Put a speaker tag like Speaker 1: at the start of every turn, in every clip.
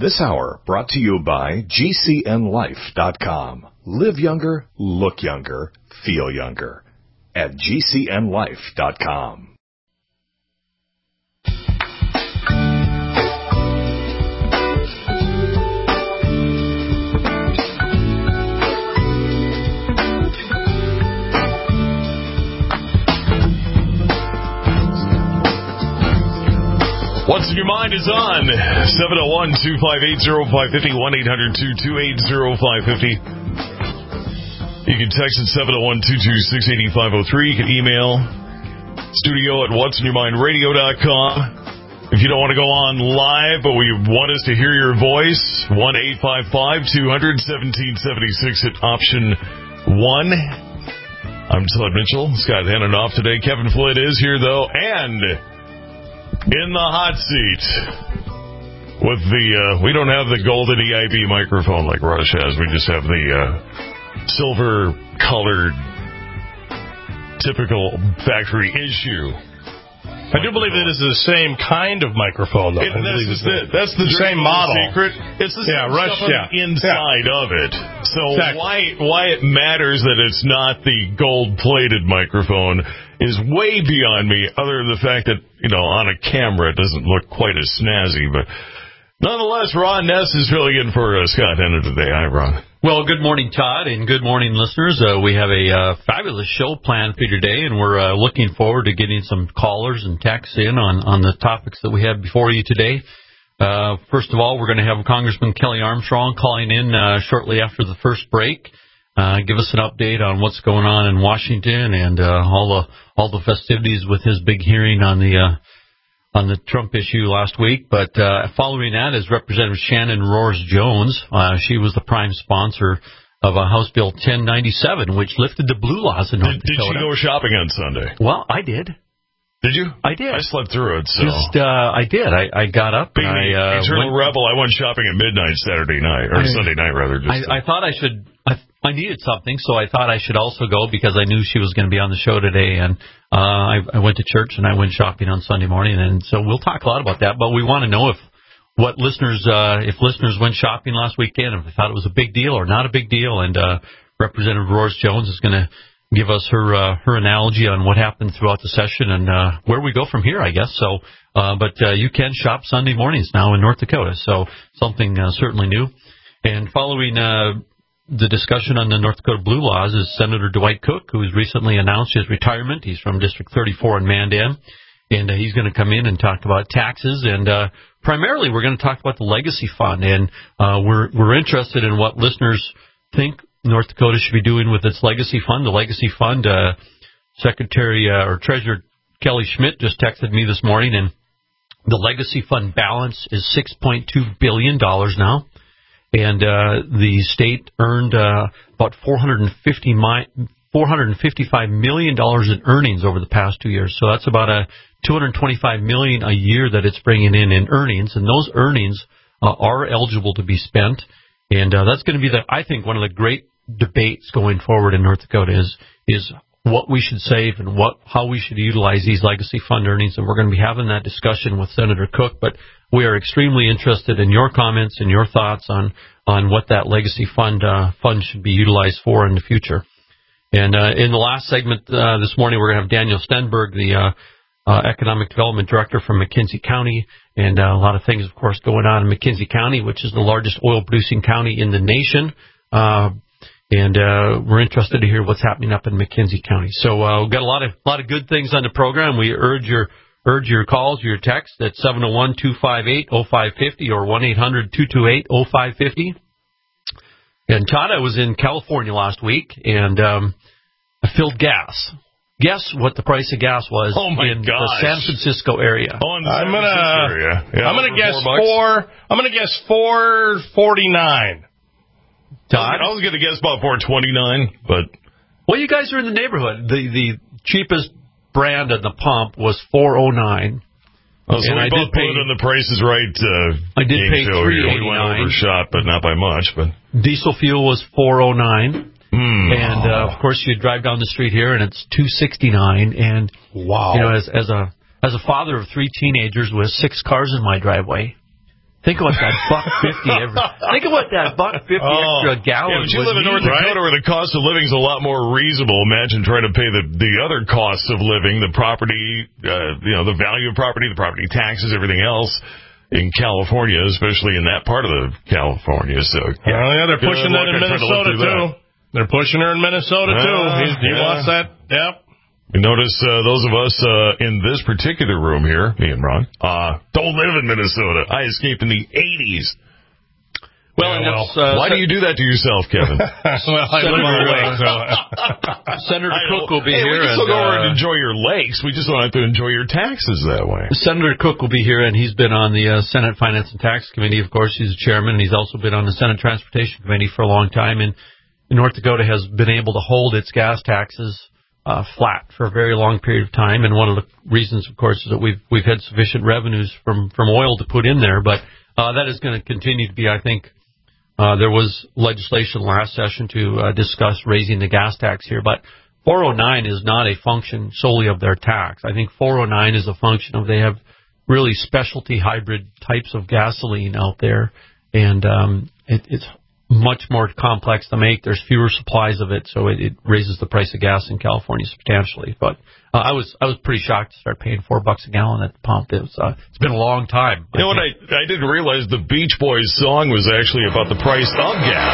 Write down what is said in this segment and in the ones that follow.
Speaker 1: This hour brought to you by GCNLife.com. Live younger, look younger, feel younger at GCNLife.com.
Speaker 2: What's in Your Mind is on 701-258-0550, 1-800-228-0550. You can text at 701-226-8503. You can email studio at what'sinyourmindradio.com. If you don't want to go on live, but we want us to hear your voice, 1-855-200-1776 at option 1. I'm Todd Mitchell. Scott Hanonoff today. Kevin Flynn is here, though, and in the hot seat with the, we don't have the golden EIB microphone like Rush has. We just have the silver-colored, typical factory issue.
Speaker 3: I do believe that it's the same kind of microphone, though.
Speaker 2: That's the
Speaker 3: same model.
Speaker 2: Secret. It's the same stuff on the inside of it. So exactly. why it matters that it's not the gold-plated microphone is way beyond me, other than the fact that, on a camera it doesn't look quite as snazzy. But nonetheless, Ron Ness is filling in for Scott Henner today. Hi, Ron.
Speaker 4: Well, good morning, Todd, and good morning, listeners. We have a fabulous show planned for you today, and we're looking forward to getting some callers and texts in on the topics that we have before you today. First of all, we're going to have Congressman Kelly Armstrong calling in shortly after the first break. Give us an update on what's going on in Washington and all the festivities with his big hearing on the Trump issue last week. But following that is Representative Shannon Roars-Jones. She was the prime sponsor of House Bill 1097, which lifted the blue laws in North Dakota.
Speaker 2: Did she go shopping on Sunday?
Speaker 4: Well, I did.
Speaker 2: Did you?
Speaker 4: I did.
Speaker 2: I slept through it. So.
Speaker 4: I did. I got up.
Speaker 2: Being an eternal rebel, I went shopping at midnight Saturday night, or Sunday night, rather.
Speaker 4: I thought I should. I needed something, so I thought I should also go because I knew she was going to be on the show today. And I went to church and I went shopping on Sunday morning. And so we'll talk a lot about that. But we want to know if listeners went shopping last weekend, if they thought it was a big deal or not a big deal. And Representative Roars-Jones is going to give us her analogy on what happened throughout the session and where we go from here, I guess. So, but you can shop Sunday mornings now in North Dakota, so something certainly new. And following the discussion on the North Dakota Blue Laws is Senator Dwight Cook, who has recently announced his retirement. He's from District 34 in Mandan, and he's going to come in and talk about taxes. And primarily, we're going to talk about the Legacy Fund, and we're interested in what listeners think North Dakota should be doing with its Legacy Fund. The Legacy Fund, Secretary or Treasurer Kelly Schmidt just texted me this morning, and the Legacy Fund balance is $6.2 billion now. And the state earned about $455 million in earnings over the past 2 years. So that's about $225 million a year that it's bringing in earnings. And those earnings are eligible to be spent. And that's going to be, I think, one of the great debates going forward in North Dakota is what we should save and how we should utilize these Legacy Fund earnings. And we're going to be having that discussion with Senator Cook. But we are extremely interested in your comments and your thoughts on what that Legacy Fund should be utilized for in the future. And in the last segment this morning, we're going to have Daniel Stenberg, the Economic Development Director from McKenzie County, and a lot of things, of course, going on in McKenzie County, which is the largest oil-producing county in the nation. And we're interested to hear what's happening up in McKenzie County. So we've got a lot of good things on the program. We urge your calls, your texts at 701-258-0550 or 1-800-228-0550. And Todd, I was in California last week, and I filled gas. Guess what the price of gas was in the San Francisco area?
Speaker 3: I'm gonna guess $4.49.
Speaker 4: Todd?
Speaker 2: I was gonna guess about $4.29, but
Speaker 4: well, you guys are in the neighborhood. The cheapest brand at the pump was $4.09.
Speaker 2: So we both put it on the Price is Right.
Speaker 4: I did pay $3.89.
Speaker 2: We went overshot, but not by much. But
Speaker 4: diesel fuel was $4.09. And of course, you drive down the street here, and it's $2.69. And
Speaker 3: wow,
Speaker 4: as a father of 3 teenagers with 6 cars in my driveway, Think about that $1.50 Think about that $1.50 extra a gallon.
Speaker 2: Yeah, but you live in North Dakota where the cost of living is a lot more reasonable. Imagine trying to pay the other costs of living, the property, the value of property, the property taxes, everything else in California, especially in that part of the California. So
Speaker 3: they're pushing that in Minnesota too. They're pushing her in Minnesota too. He wants that. Yep.
Speaker 2: You notice those of us in this particular room here, me and Ron, don't live in Minnesota. I escaped in the 80s. Why do you do that to yourself, Kevin?
Speaker 4: Senator Cook will be here.
Speaker 2: We can still go over and enjoy your lakes. We just don't have to enjoy your taxes that way.
Speaker 4: Senator Cook will be here, and he's been on the Senate Finance and Tax Committee. Of course, he's the chairman, and he's also been on the Senate Transportation Committee for a long time. And North Dakota has been able to hold its gas taxes flat for a very long period of time, and one of the reasons, of course, is that we've had sufficient revenues from oil to put in there. But that is going to continue to be, I think. There was legislation last session to discuss raising the gas tax here, but 409 is not a function solely of their tax. I think 409 is a function of they have really specialty hybrid types of gasoline out there, and it's much more complex to make. There's fewer supplies of it, so it raises the price of gas in California substantially. But I was pretty shocked to start paying $4 a gallon at the pump. It's been a long time.
Speaker 2: You know what? I didn't realize the Beach Boys song was actually about the price of gas.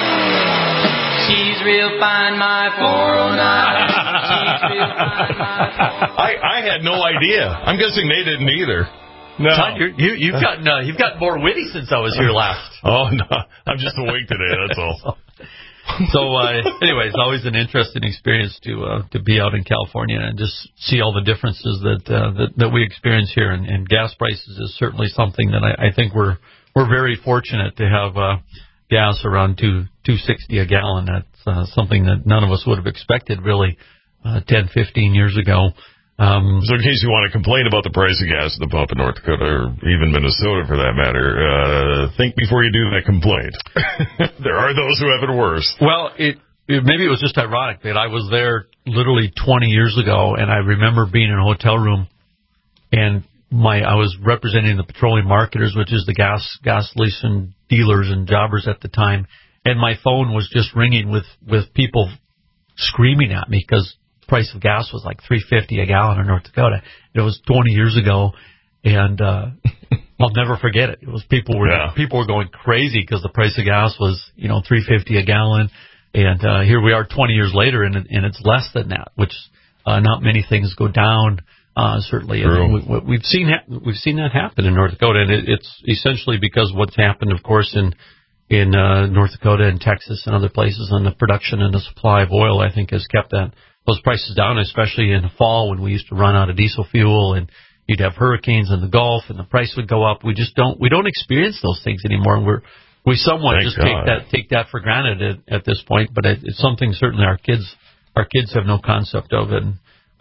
Speaker 5: She's real fine, my 409. She's real fine, my 409.
Speaker 2: I had no idea. I'm guessing they didn't either.
Speaker 4: No, Todd, you've gotten more witty since I was here last.
Speaker 2: Oh no, I'm just awake today. That's all.
Speaker 4: So anyway, it's always an interesting experience to be out in California and just see all the differences that we experience here. And gas prices is certainly something that I think we're very fortunate to have gas around $2.60 a gallon. That's something that none of us would have expected really 10, 15 years ago.
Speaker 2: So in case you want to complain about the price of gas at the pump in North Dakota, or even Minnesota for that matter, think before you do that complaint. There are those who have it worse.
Speaker 4: Well, maybe it was just ironic that I was there literally 20 years ago, and I remember being in a hotel room, and I was representing the petroleum marketers, which is the gasoline dealers and jobbers at the time, and my phone was just ringing with people screaming at me because price of gas was like $3.50 a gallon in North Dakota. It was 20 years ago, and I'll never forget it. It was people were going crazy because the price of gas was $3.50 a gallon, and here we are 20 years later, and it's less than that. Which not many things go down. Certainly, and we've seen that happen in North Dakota, and it's essentially because what's happened, of course, in North Dakota and Texas and other places, and the production and the supply of oil, I think, has kept those prices down, especially in the fall when we used to run out of diesel fuel and you'd have hurricanes in the Gulf and the price would go up. We don't experience those things anymore. We somewhat take that for granted at this point, but it's something certainly our kids have no concept of. And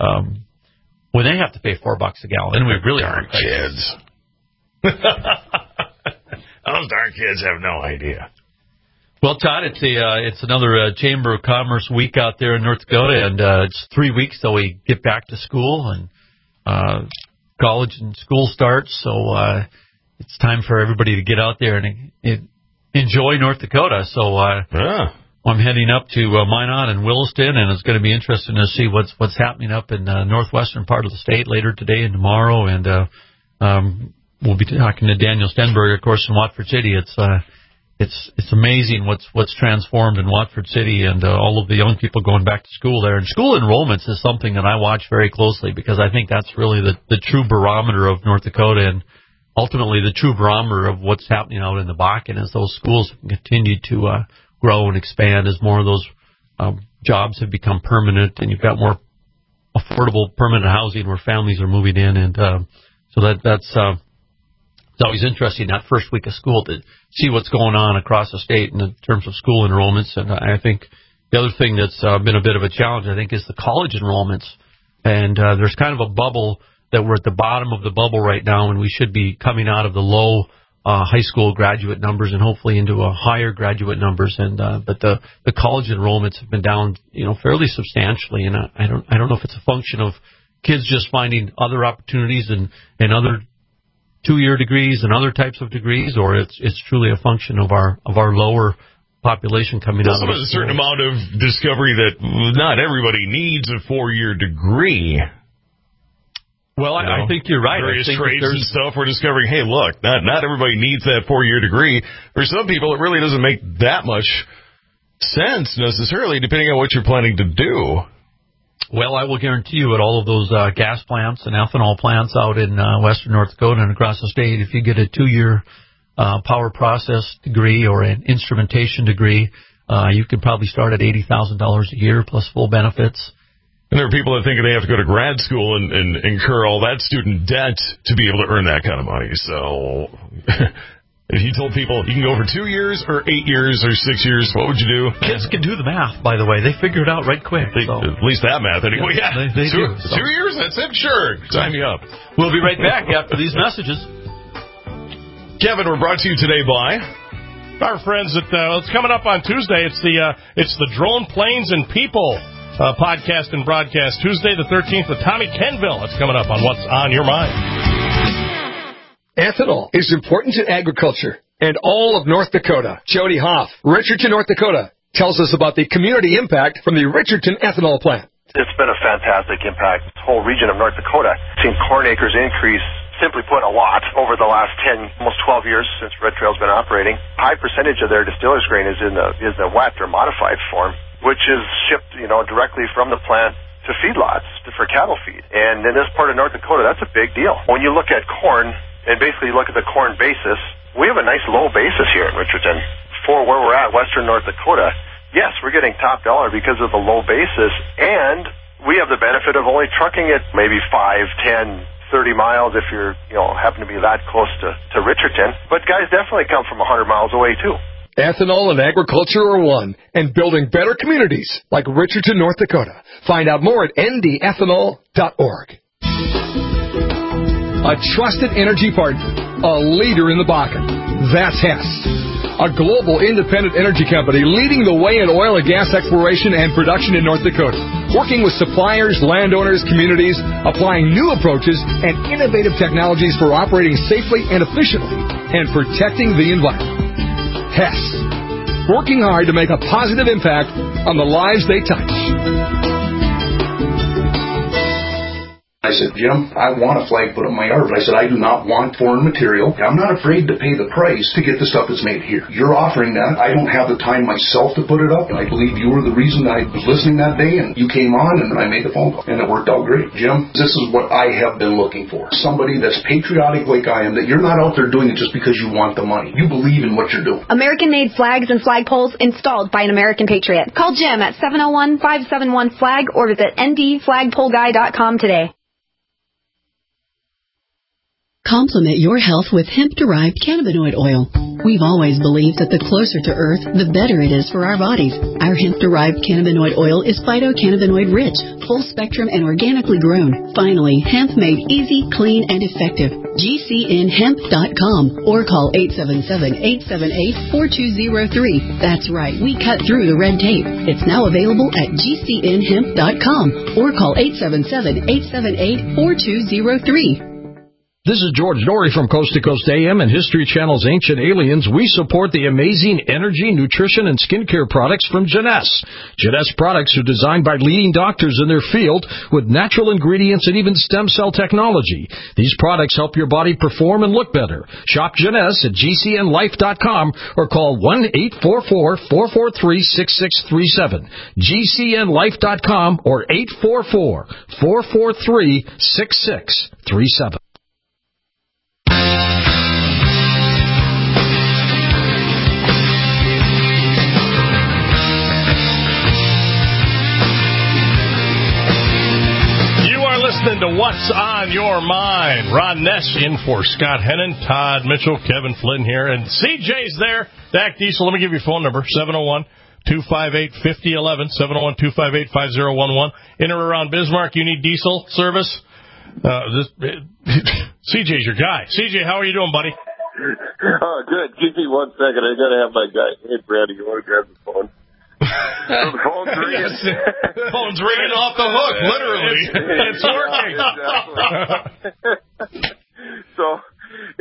Speaker 4: when they have to pay $4 a gallon, and we really
Speaker 2: darn kids. Those darn kids have no idea.
Speaker 4: Well, Todd, it's another Chamber of Commerce week out there in North Dakota, and it's 3 weeks till we get back to school, and college and school starts, so it's time for everybody to get out there and enjoy North Dakota. So I'm heading up to Minot and Williston, and it's going to be interesting to see what's happening up in the northwestern part of the state later today and tomorrow, and we'll be talking to Daniel Stenberg, of course, in Watford City. It's amazing what's transformed in Watford City, and all of the young people going back to school there. And school enrollments is something that I watch very closely because I think that's really the true barometer of North Dakota, and ultimately the true barometer of what's happening out in the Bakken as those schools continue to grow and expand, as more of those jobs have become permanent, and you've got more affordable permanent housing where families are moving in, and so that's it's always interesting that first week of school to see what's going on across the state in terms of school enrollments. And I think the other thing that's been a bit of a challenge, I think, is the college enrollments. And there's kind of a bubble that we're at the bottom of the bubble right now, and we should be coming out of the low high school graduate numbers and hopefully into a higher graduate numbers. And but the college enrollments have been down, fairly substantially. And I don't know if it's a function of kids just finding other opportunities and other 2-year degrees and other types of degrees, or it's truly a function of our lower population coming out of
Speaker 2: a certain amount of discovery that not everybody needs a 4-year degree.
Speaker 4: Well, I think you're right.
Speaker 2: Various trades and stuff, we're discovering, hey, look, not everybody needs that 4-year degree. For some people, it really doesn't make that much sense necessarily, depending on what you're planning to do.
Speaker 4: Well, I will guarantee you at all of those gas plants and ethanol plants out in western North Dakota and across the state, if you get a 2-year power process degree or an instrumentation degree, you could probably start at $80,000 a year plus full benefits.
Speaker 2: And there are people that think they have to go to grad school and incur all that student debt to be able to earn that kind of money. So if you told people you can go for 2 years or 8 years or 6 years, what would you do?
Speaker 4: Kids can do the math, by the way. They figure it out right quick.
Speaker 2: At least that math, anyway. Yeah,
Speaker 4: they do.
Speaker 2: 2 years? That's it? Sure. Sign me up.
Speaker 4: We'll be right back after these messages.
Speaker 2: Kevin, we're brought to you today by
Speaker 3: our friends at it's coming up on Tuesday. It's the Drone, Planes, and People podcast and broadcast Tuesday the 13th with Tommy Kenville. It's coming up on What's on Your Mind.
Speaker 6: Ethanol is important to agriculture and all of North Dakota. Jody Hoff, Richardson, North Dakota, tells us about the community impact from the Richardson ethanol plant.
Speaker 7: It's been a fantastic impact. This whole region of North Dakota, seen corn acres increase, simply put, a lot over the last 10, almost 12 years since Red Trail's been operating. High percentage of their distiller's grain is in the wet or modified form, which is shipped, directly from the plant to feedlots for cattle feed. And in this part of North Dakota, that's a big deal. When you look at corn and basically look at the corn basis, we have a nice low basis here in Richardson. For where we're at, western North Dakota, yes, we're getting top dollar because of the low basis, and we have the benefit of only trucking it maybe 5, 10, 30 miles if you're, happen to be that close to Richardson. But guys definitely come from 100 miles away, too.
Speaker 6: Ethanol and agriculture are one, and building better communities like Richardson, North Dakota. Find out more at ndethanol.org. A trusted energy partner, a leader in the Bakken. That's Hess, a global independent energy company leading the way in oil and gas exploration and production in North Dakota, working with suppliers, landowners, communities, applying new approaches and innovative technologies for operating safely and efficiently, and protecting the environment. Hess, working hard to make a positive impact on the lives they touch.
Speaker 8: I said, Jim, I want a flag put on my yard. I said, I do not want foreign material. I'm not afraid to pay the price to get the stuff that's made here. You're offering that. I don't have the time myself to put it up. And I believe you were the reason I was listening that day, and you came on, and I made the phone call, and it worked out great. Jim, this is what I have been looking for. Somebody that's patriotic like I am, that you're not out there doing it just because you want the money. You believe in what you're doing.
Speaker 9: American-made flags and flagpoles installed by an American patriot. Call Jim at 701-571-FLAG or visit ndflagpoleguy.com today.
Speaker 10: Complement your health with hemp-derived cannabinoid oil. We've always believed that the closer to Earth, the better it is for our bodies. Our hemp-derived cannabinoid oil is phytocannabinoid-rich, full-spectrum, and organically grown. Finally, hemp made easy, clean, and effective. GCNhemp.com or call 877-878-4203. That's right, we cut through the red tape. It's now available at GCNhemp.com or call 877-878-4203.
Speaker 11: This is George Norrie from Coast to Coast AM and History Channel's Ancient Aliens. We support the amazing energy, nutrition, and skincare products from Jeunesse. Jeunesse products are designed by leading doctors in their field with natural ingredients and even stem cell technology. These products help your body perform and look better. Shop Jeunesse at GCNlife.com or call 1-844-443-6637. GCNlife.com or 844-443-6637.
Speaker 3: Listening to What's on Your Mind. Ron Ness in for Scott Hennon, Todd Mitchell, Kevin Flynn here, and CJ's there. Dak Diesel, let me give you your phone number, 701-258-5011, 701-258-5011. In or around Bismarck, you need diesel service? CJ's your guy. CJ, how are you doing, buddy?
Speaker 12: Oh, good. Give me 1 second. I got to have my guy. Hey, Brady, you want to grab the phone? The phone's ringing.
Speaker 2: Yes. Phone's ringing off the hook, literally. It's working.
Speaker 12: Exactly. So,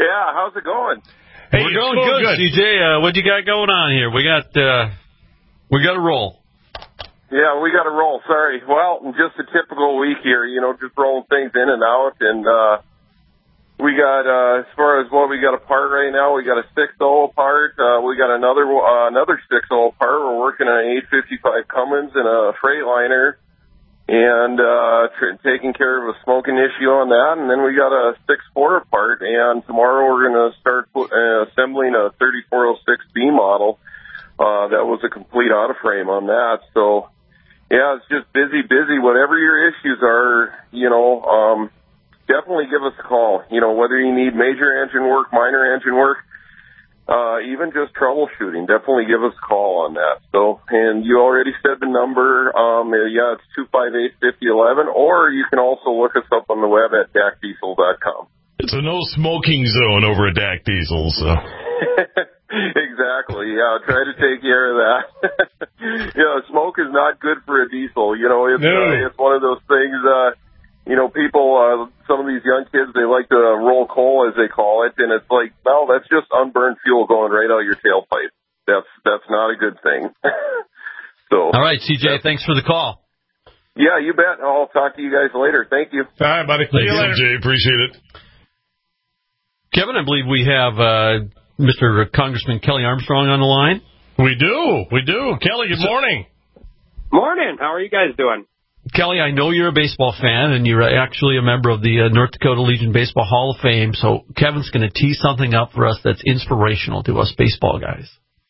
Speaker 12: Yeah, how's it going?
Speaker 4: Hey, we're going good, CJ. What you got going on here? We got a roll.
Speaker 12: Yeah, we got a roll. Sorry. Well, just a typical week here. Just rolling things in and out, and we got as far as what we got apart right now, we got a 6.0 apart. We got another 6.0 apart. We're working on an 855 Cummins and a Freightliner, and taking care of a smoking issue on that. And then we got a 6.4 apart, and tomorrow we're going to start assembling a 3406B model. That was a complete auto frame on that. So, yeah, it's just busy. Whatever your issues are, definitely give us a call. Whether you need major engine work, minor engine work, even just troubleshooting, definitely give us a call on that. So, and you already said the number. It's 258-5011, or you can also look us up on the web at DACDiesel.com.
Speaker 2: It's a no smoking zone over at DAC Diesel, so.
Speaker 12: Exactly, yeah. Try to take care of that. Smoke is not good for a diesel. It's one of those things, people, some of these young kids, they like to roll coal, as they call it, and it's like, no, that's just unburned fuel going right out your tailpipe. That's not a good thing. So.
Speaker 4: All right, CJ, thanks for the call.
Speaker 12: Yeah, you bet. I'll talk to you guys later. Thank you.
Speaker 3: All right, buddy.
Speaker 2: See you later. CJ, appreciate it.
Speaker 4: Kevin, I believe we have Mr. Congressman Kelly Armstrong on the line.
Speaker 3: We do. Kelly, good morning.
Speaker 13: Morning. How are you guys doing?
Speaker 4: Kelly, I know you're a baseball fan, and you're actually a member of the North Dakota Legion Baseball Hall of Fame, so Kevin's going to tee something up for us that's inspirational to us baseball guys.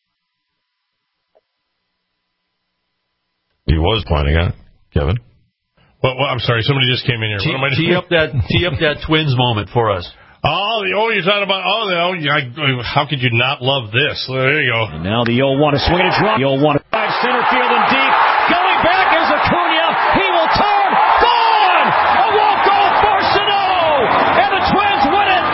Speaker 2: He was planning on it, Kevin.
Speaker 3: Well, I'm sorry, somebody just came in here. What am I doing?
Speaker 4: Tee up that Twins moment for us.
Speaker 3: Oh, you're talking about, how could you not love this? There you go.
Speaker 14: And now the 0-1, a swing and a drop. The 0-1, center field and deep. Going back is Acuna. He will turn. Gone! A walk-off for Sano! And the Twins win it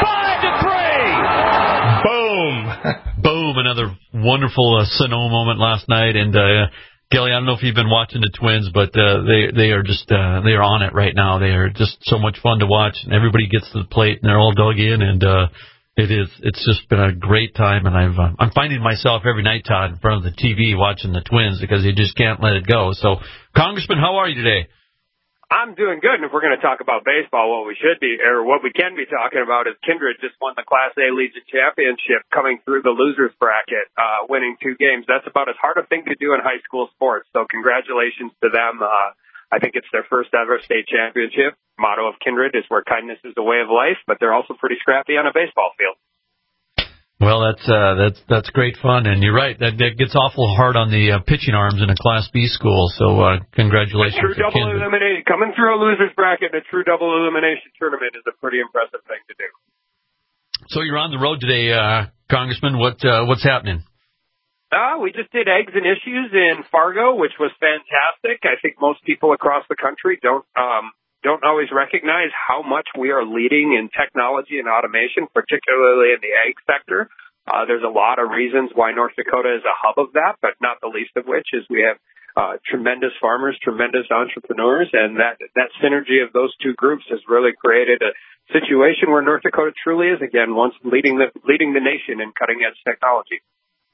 Speaker 14: 5-3.
Speaker 4: Boom. Another wonderful Sano moment last night. And, Kelly, I don't know if you've been watching the Twins, but they are just they are on it right now. They are just so much fun to watch, and everybody gets to the plate, and they're all dug in, and it's just been a great time. And I'm finding myself every night, Todd, in front of the TV watching the Twins because you just can't let it go. So, Congressman, how are you today?
Speaker 13: I'm doing good, and if we're going to talk about baseball, what we can be talking about is Kindred just won the Class A Legion Championship coming through the losers bracket, winning 2 games. That's about as hard a thing to do in high school sports, so congratulations to them. I think it's their first ever state championship. Motto of Kindred is where kindness is the way of life, but they're also pretty scrappy on a baseball field.
Speaker 4: Well, that's great fun, and you're right. That gets awful hard on the pitching arms in a Class B school. So, congratulations.
Speaker 13: True double elimination coming through a losers bracket in a true double elimination tournament is a pretty impressive thing to do.
Speaker 4: So you're on the road today, Congressman. What's happening?
Speaker 13: We just did Eggs and Issues in Fargo, which was fantastic. I think most people across the country don't always recognize how much we are leading in technology and automation, particularly in the egg sector. There's a lot of reasons why North Dakota is a hub of that, but not the least of which is we have tremendous farmers, tremendous entrepreneurs, and that synergy of those two groups has really created a situation where North Dakota truly is, again, once leading the nation in cutting-edge technology.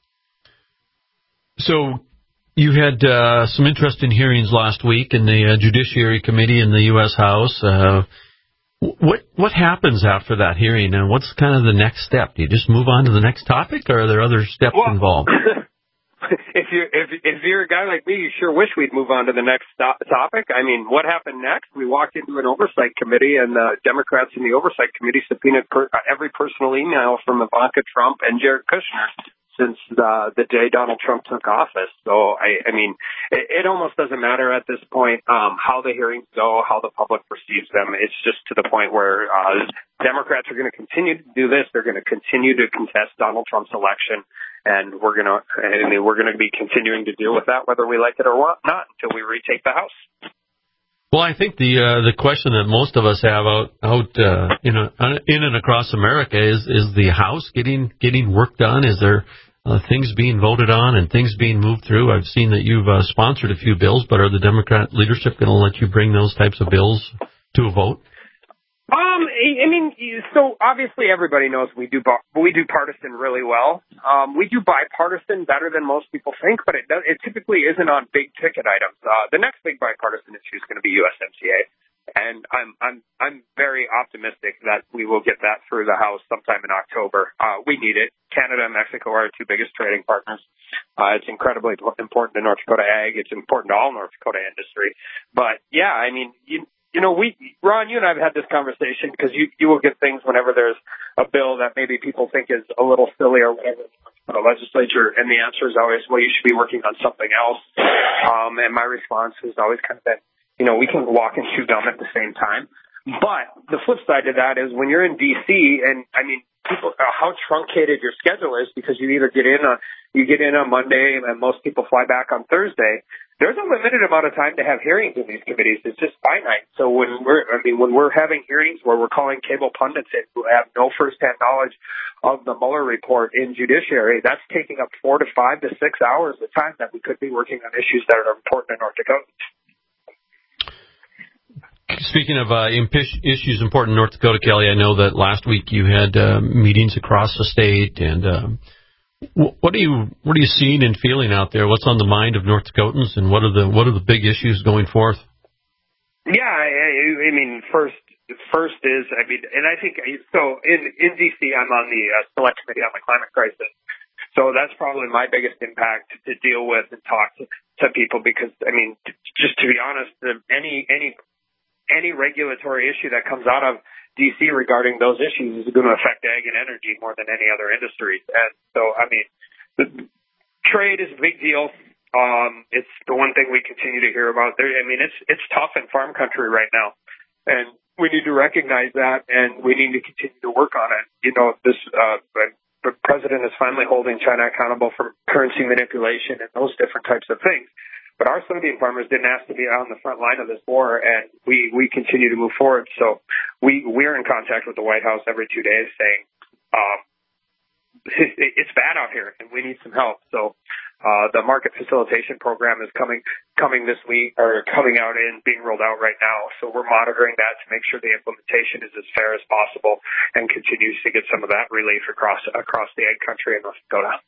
Speaker 4: So you had some interesting hearings last week in the Judiciary Committee in the U.S. House. What happens after that hearing, and what's kind of the next step? Do you just move on to the next topic, or are there other steps involved?
Speaker 13: If you're a guy like me, you sure wish we'd move on to the next topic. I mean, what happened next? We walked into an oversight committee, and the Democrats in the oversight committee subpoenaed every personal email from Ivanka Trump and Jared Kushner since the day Donald Trump took office. So, I mean, it almost doesn't matter at this point how the hearings go, how the public perceives them. It's just to the point where Democrats are going to continue to do this. They're going to continue to contest Donald Trump's election, and we're going to be continuing to deal with that whether we like it or not until we retake the House.
Speaker 4: Well, I think the question that most of us have out in and across America is the House getting work done? Is there things being voted on and things being moved through? I've seen that you've sponsored a few bills, but are the Democrat leadership going to let you bring those types of bills to a vote?
Speaker 13: I mean, so obviously everybody knows we do partisan really well. We do bipartisan better than most people think, but it typically isn't on big ticket items. The next big bipartisan issue is going to be USMCA, and I'm very optimistic that we will get that through the House sometime in October. We need it. Canada and Mexico are our two biggest trading partners. It's incredibly important to North Dakota ag. It's important to all North Dakota industry. But yeah, I mean, you know, Ron, you and I have had this conversation because you will get things whenever there's a bill that maybe people think is a little silly or whatever in the legislature, and the answer is always, well, you should be working on something else. And my response has always kind of been, you know, we can walk and chew gum at the same time. But the flip side to that is when you're in D.C., and I mean, people, how truncated your schedule is because you either get in on Monday and most people fly back on Thursday. There's a limited amount of time to have hearings in these committees. It's just finite. So when we're having hearings where we're calling cable pundits in who have no firsthand knowledge of the Mueller report in judiciary, that's taking up 4 to 5 to 6 hours of time that we could be working on issues that are important in North Dakota.
Speaker 4: Speaking of issues important in North Dakota, Kelly, I know that last week you had meetings across the state, and what are you seeing and feeling out there? What's on the mind of North Dakotans, and what are the big issues going forth?
Speaker 13: Yeah, I mean, first is, I mean, and I think so. In DC, I'm on the select committee on the climate crisis, so that's probably my biggest impact to deal with and talk to people because, I mean, just to be honest, any regulatory issue that comes out of D.C. regarding those issues is going to affect ag and energy more than any other industry. And so, I mean, the trade is a big deal. It's the one thing we continue to hear about there. I mean, it's tough in farm country right now, and we need to recognize that, and we need to continue to work on it. You know, the president is finally holding China accountable for currency manipulation and those different types of things. But our soybean farmers didn't ask to be on the front line of this war, and we continue to move forward. So we're in contact with the White House every 2 days saying it's bad out here, and we need some help. So the market facilitation program is coming this week, or coming out and being rolled out right now. So we're monitoring that to make sure the implementation is as fair as possible and continues to get some of that relief across the ag country in North Dakota.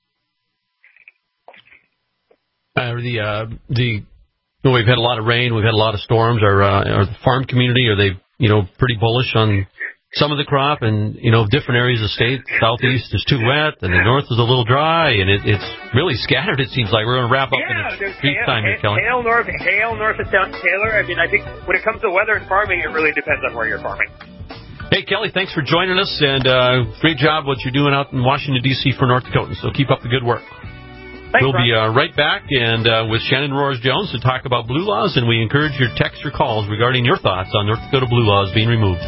Speaker 4: We've had a lot of rain. We've had a lot of storms. Are the farm community, are they, pretty bullish on some of the crop? And, different areas of the state, southeast is too wet, and the north is a little dry, and it's really scattered, it seems like. We're going to wrap up in a brief time here, Kelly.
Speaker 13: Hail north of Taylor. I mean, I think when it comes to weather and farming, it really depends on where you're farming.
Speaker 4: Hey, Kelly, thanks for joining us, and great job what you're doing out in Washington, D.C. for North Dakotans. So keep up the good work.
Speaker 13: Thanks,
Speaker 4: we'll be right back and with Shannon Roars-Jones to talk about blue laws, and we encourage your text or calls regarding your thoughts on North Dakota blue laws being removed.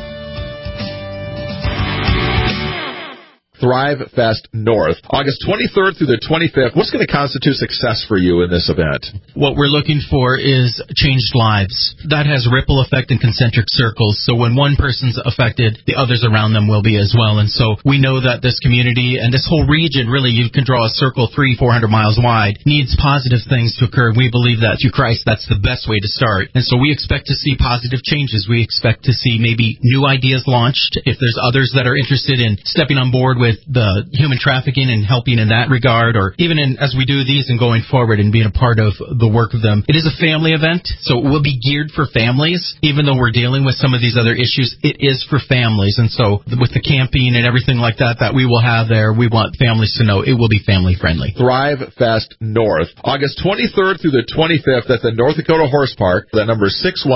Speaker 15: Thrive Fest North, August 23rd through the 25th. What's going to constitute success for you in this event?
Speaker 16: What we're looking for is changed lives. That has ripple effect in concentric circles. So when one person's affected, the others around them will be as well. And so we know that this community and this whole region, really, you can draw a circle 300-400 miles wide, needs positive things to occur. We believe that through Christ, that's the best way to start. And so we expect to see positive changes. We expect to see maybe new ideas launched. If there's others that are interested in stepping on board with the human trafficking and helping in that regard, or even as we do these and going forward and being a part of the work of them. It is a family event, so it will be geared for families. Even though we're dealing with some of these other issues, it is for families. And so with the camping and everything like that we will have there, we want families to know it will be family friendly.
Speaker 15: Thrive Fest North, August 23rd through the 25th at the North Dakota Horse Park. That number is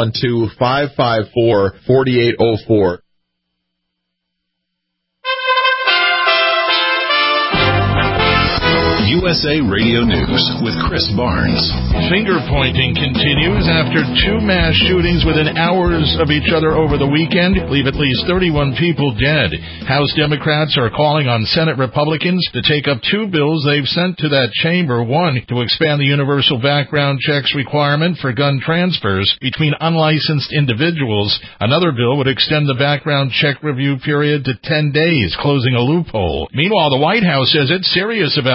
Speaker 15: 612-554-4804.
Speaker 1: USA Radio News with Chris Barnes.
Speaker 17: Finger-pointing continues after two mass shootings within hours of each other over the weekend leave at least 31 people dead. House Democrats are calling on Senate Republicans to take up two bills they've sent to that chamber. One, to expand the universal background checks requirement for gun transfers between unlicensed individuals. Another bill would extend the background check review period to 10 days, closing a loophole. Meanwhile, the White House says it's serious about addressing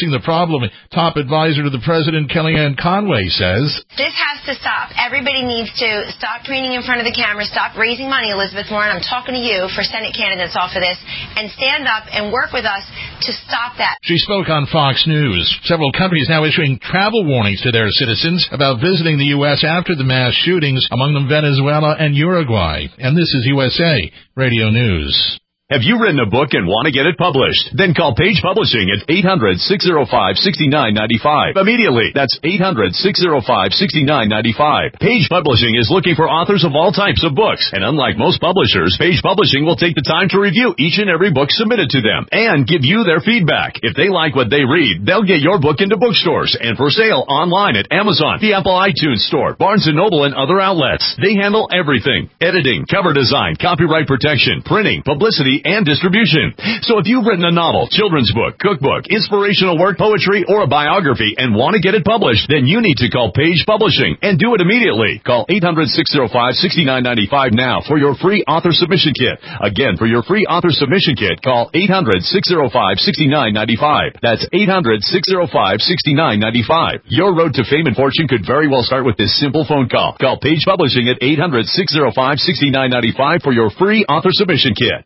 Speaker 17: addressing the problem. Top advisor to the president, Kellyanne Conway, says,
Speaker 18: this has to stop. Everybody needs to stop training in front of the camera, stop raising money, Elizabeth Warren. I'm talking to you for Senate candidates off of this, and stand up and work with us to stop that.
Speaker 17: She spoke on Fox News. Several countries now issuing travel warnings to their citizens about visiting the U.S. after the mass shootings, among them Venezuela and Uruguay. And this is USA Radio News.
Speaker 19: Have you written a book and want to get it published? Then call Page Publishing at 800-605-6995. Immediately. That's 800-605-6995. Page Publishing is looking for authors of all types of books. And unlike most publishers, Page Publishing will take the time to review each and every book submitted to them and give you their feedback. If they like what they read, they'll get your book into bookstores and for sale online at Amazon, the Apple iTunes Store, Barnes & Noble, and other outlets. They handle everything: editing, cover design, copyright protection, printing, publicity, and distribution. So if you've written a novel, children's book, cookbook, inspirational work, poetry, or a biography and want to get it published, then you need to call Page Publishing and do it immediately. Call 800-605-6995 now for your free author submission kit. Again, for your free author submission kit, call 800-605-6995. That's 800-605-6995. Your road to fame and fortune could very well start with this simple phone call. Call Page Publishing at 800-605-6995 for your free author submission kit.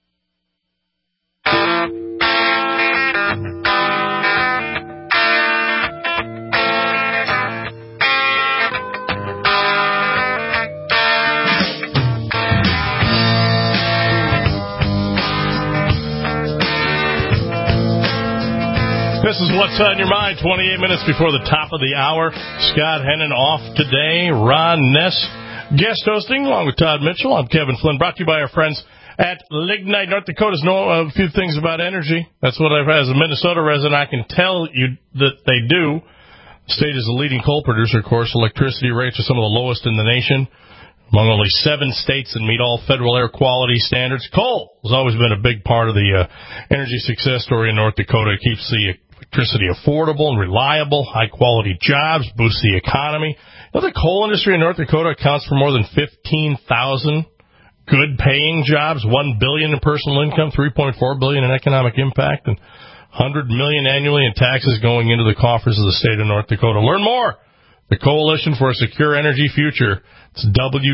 Speaker 3: This is What's on Your Mind, 28 minutes before the top of the hour. Scott Hennon off today. Ron Ness guest hosting along with Todd Mitchell. I'm Kevin Flynn, brought to you by our friends at Lignite. North Dakota's know a few things about energy. That's what I've, as a Minnesota resident, I can tell you that they do. The state is the leading coal producer, of course. Electricity rates are some of the lowest in the nation, among only 7 states that meet all federal air quality standards. Coal has always been a big part of the energy success story in North Dakota. It keeps the electricity affordable and reliable, high-quality jobs, boosts the economy. You know, the coal industry in North Dakota accounts for more than 15,000 good-paying jobs, $1 billion in personal income, $3.4 billion in economic impact, and $100 million annually in taxes going into the coffers of the state of North Dakota. Learn more. The Coalition for a Secure Energy Future. It's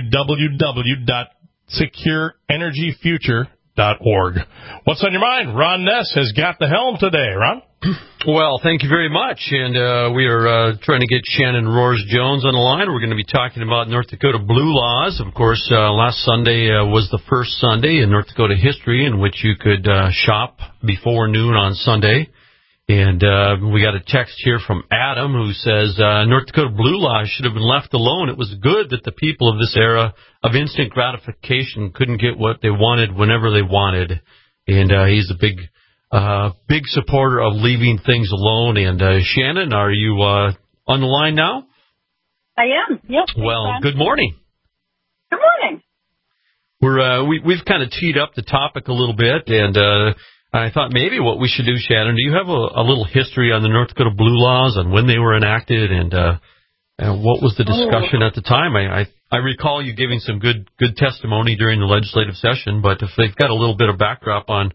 Speaker 3: www.secureenergyfuture.org. What's on your mind? Ron Ness has got the helm today. Ron?
Speaker 4: Well, thank you very much. And we are trying to get Shannon Roars-Jones on the line. We're going to be talking about North Dakota blue laws. Of course, last Sunday was the first Sunday in North Dakota history in which you could shop before noon on Sunday. And we got a text here from Adam who says, North Dakota blue laws should have been left alone. It was good that the people of this era of instant gratification couldn't get what they wanted whenever they wanted. And he's a big supporter of leaving things alone. And Shannon, are you on the line now?
Speaker 20: I am. Yep.
Speaker 4: Well, good morning.
Speaker 20: Good morning.
Speaker 4: We've kind of teed up the topic a little bit, and I thought maybe what we should do, Shannon, do you have a little history on the North Dakota blue laws and when they were enacted, and what was the discussion at the time? I recall you giving some good testimony during the legislative session, but if they've got a little bit of backdrop on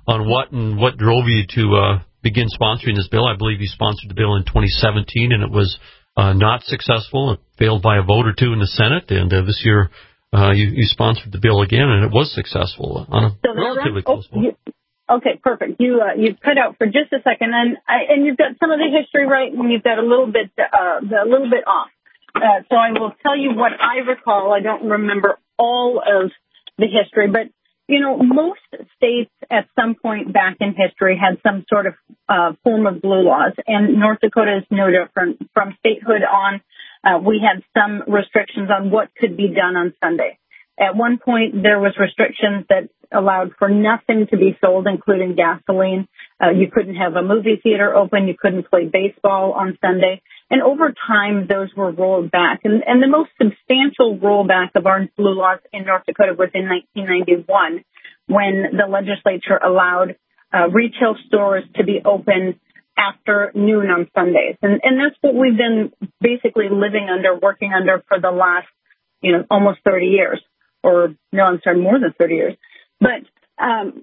Speaker 4: what drove you to begin sponsoring this bill. I believe you sponsored the bill in 2017, and it was not successful. It failed by a vote or two in the Senate, and this year you sponsored the bill again, and it was successful on a relatively close vote.
Speaker 20: Okay, perfect. You cut out for just a second, and you've got some of the history right, and you've got a little bit off. So I will tell you what I recall. I don't remember all of the history, but you know, most states at some point back in history had some sort of form of blue laws, and North Dakota is no different. From statehood on, we had some restrictions on what could be done on Sunday. At one point, there was restrictions that allowed for nothing to be sold, including gasoline. You couldn't have a movie theater open. You couldn't play baseball on Sunday. And over time, those were rolled back. And the most substantial rollback of our blue laws in North Dakota was in 1991, when the legislature allowed retail stores to be open after noon on Sundays. And that's what we've been basically living under, working under for the last, almost 30 years. Or, no, I'm sorry, more than 30 years. But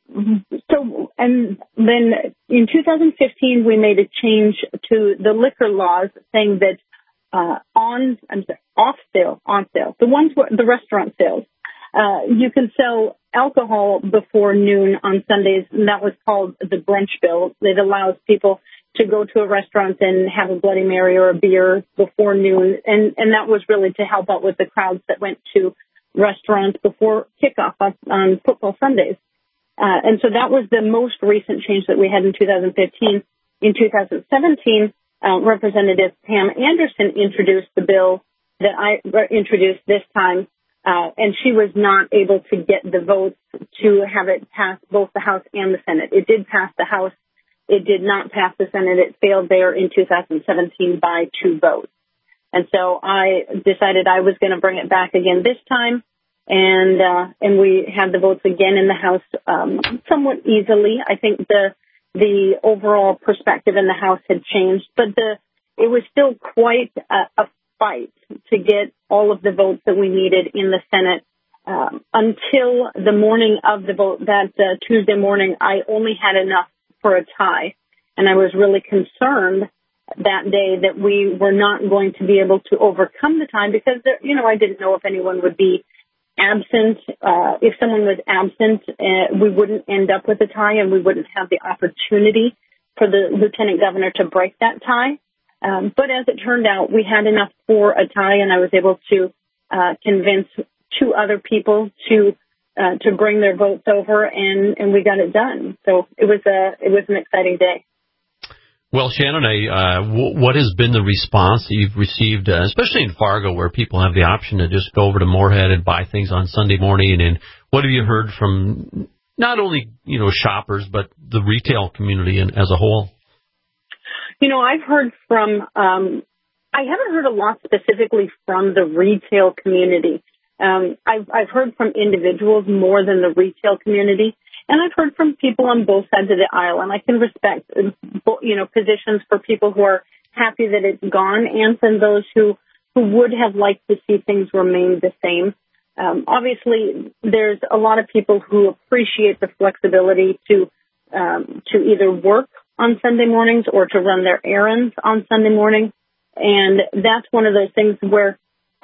Speaker 20: And then in 2015, we made a change to the liquor laws saying that on sale, the restaurant sales, you can sell alcohol before noon on Sundays, and that was called the brunch bill. It allows people to go to a restaurant and have a Bloody Mary or a beer before noon, and that was really to help out with the crowds that went to restaurants before kickoff on football Sundays. And so that was the most recent change that we had in 2015. In 2017, Representative Pam Anderson introduced the bill that I introduced this time, and she was not able to get the votes to have it pass both the House and the Senate. It did pass the House. It did not pass the Senate. It failed there in 2017 by 2 votes. And so I decided I was going to bring it back again this time. And we had the votes again in the House somewhat easily. I think the overall perspective in the House had changed, but it was still quite a fight to get all of the votes that we needed in the Senate. Until the morning of the vote, that Tuesday morning, I only had enough for a tie, and I was really concerned that day that we were not going to be able to overcome the tie because, I didn't know if anyone would be absent. If someone was absent, we wouldn't end up with a tie, and we wouldn't have the opportunity for the lieutenant governor to break that tie. But as it turned out, we had enough for a tie, and I was able to convince 2 other people to bring their votes over, and we got it done. So it was an exciting day.
Speaker 4: Well, Shannon, what has been the response that you've received, especially in Fargo, where people have the option to just go over to Moorhead and buy things on Sunday morning? And what have you heard from not only shoppers but the retail community as a whole?
Speaker 20: I've heard from. I haven't heard a lot specifically from the retail community. I've heard from individuals more than the retail community. And I've heard from people on both sides of the aisle, and I can respect, positions for people who are happy that it's gone and from those who would have liked to see things remain the same. Obviously, there's a lot of people who appreciate the flexibility to either work on Sunday mornings or to run their errands on Sunday morning. And that's one of those things where,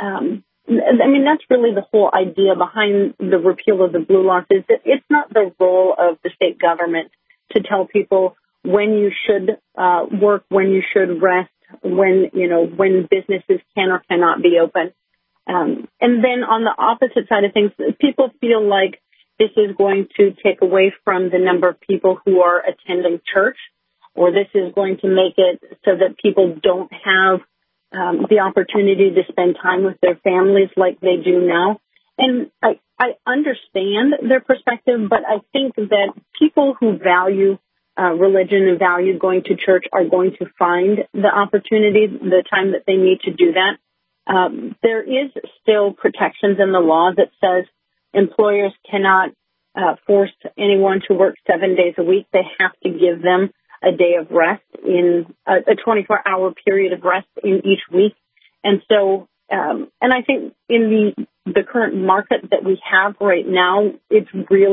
Speaker 20: that's really the whole idea behind the repeal of the blue laws is that it's not the role of the state government to tell people when you should work, when you should rest, when businesses can or cannot be open. And then on the opposite side of things, people feel like this is going to take away from the number of people who are attending church, or this is going to make it so that people don't have the opportunity to spend time with their families like they do now. And I understand their perspective, but I think that people who value religion and value going to church are going to find the opportunity, the time that they need to do that. There is still protections in the law that says employers cannot force anyone to work 7 days a week. They have to give them a day of rest in a 24-hour period of rest in each week. And so, and I think in the current market that we have right now, it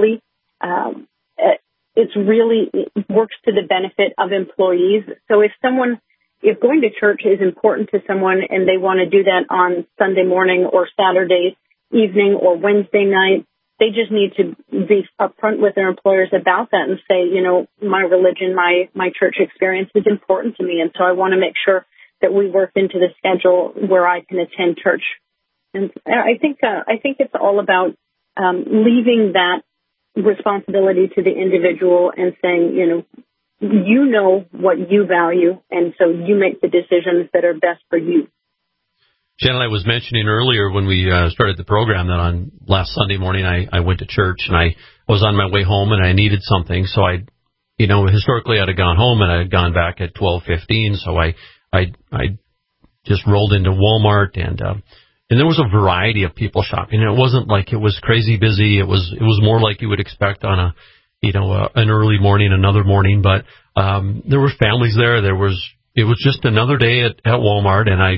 Speaker 20: works to the benefit of employees. So if going to church is important to someone and they want to do that on Sunday morning or Saturday evening or Wednesday night, they just need to be upfront with their employers about that and say, my religion, my church experience is important to me, and so I want to make sure that we work into the schedule where I can attend church. And I think it's all about leaving that responsibility to the individual and saying, you know what you value, and so you make the decisions that are best for you.
Speaker 4: Shannon, I was mentioning earlier when we started the program that on last Sunday morning I went to church and I was on my way home and I needed something. So historically I'd have gone home and I had gone back at 12:15. So I just rolled into Walmart and there was a variety of people shopping. And it wasn't like it was crazy busy. It was more like you would expect on an early morning, another morning. But there were families there. It was just another day at Walmart, and I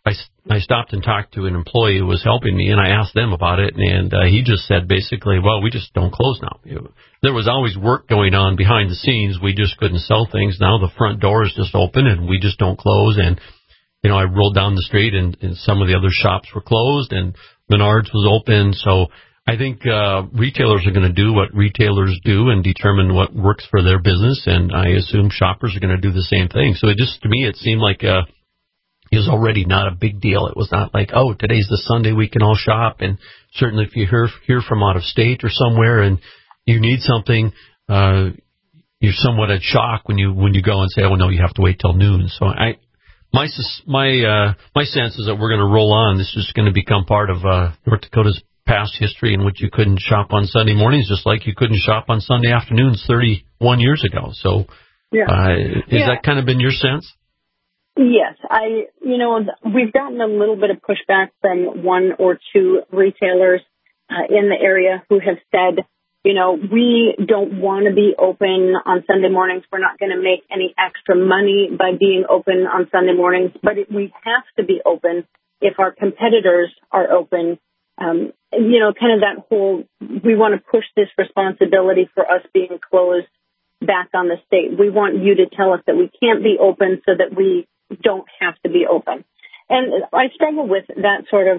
Speaker 4: I stopped and talked to an employee who was helping me, and I asked them about it, and he just said basically, well, we just don't close now. There was always work going on behind the scenes. We just couldn't sell things. Now the front door is just open, and we just don't close. And, I rolled down the street, and some of the other shops were closed, and Menards was open. So I think retailers are going to do what retailers do and determine what works for their business, and I assume shoppers are going to do the same thing. So to me, it seemed like it was already not a big deal. It was not like, oh, today's the Sunday we can all shop. And certainly if you hear from out of state or somewhere and you need something, you're somewhat at shock when you go and say, oh, no, you have to wait till noon. So my sense is that we're going to roll on. This is going to become part of North Dakota's past history in which you couldn't shop on Sunday mornings, just like you couldn't shop on Sunday afternoons 31 years ago. So that kind of been your sense?
Speaker 20: Yes, we've gotten a little bit of pushback from one or two retailers in the area who have said, we don't want to be open on Sunday mornings. We're not going to make any extra money by being open on Sunday mornings, but we have to be open if our competitors are open. Kind of that whole, we want to push this responsibility for us being closed back on the state. We want you to tell us that we can't be open so that we don't have to be open. And I struggle with that sort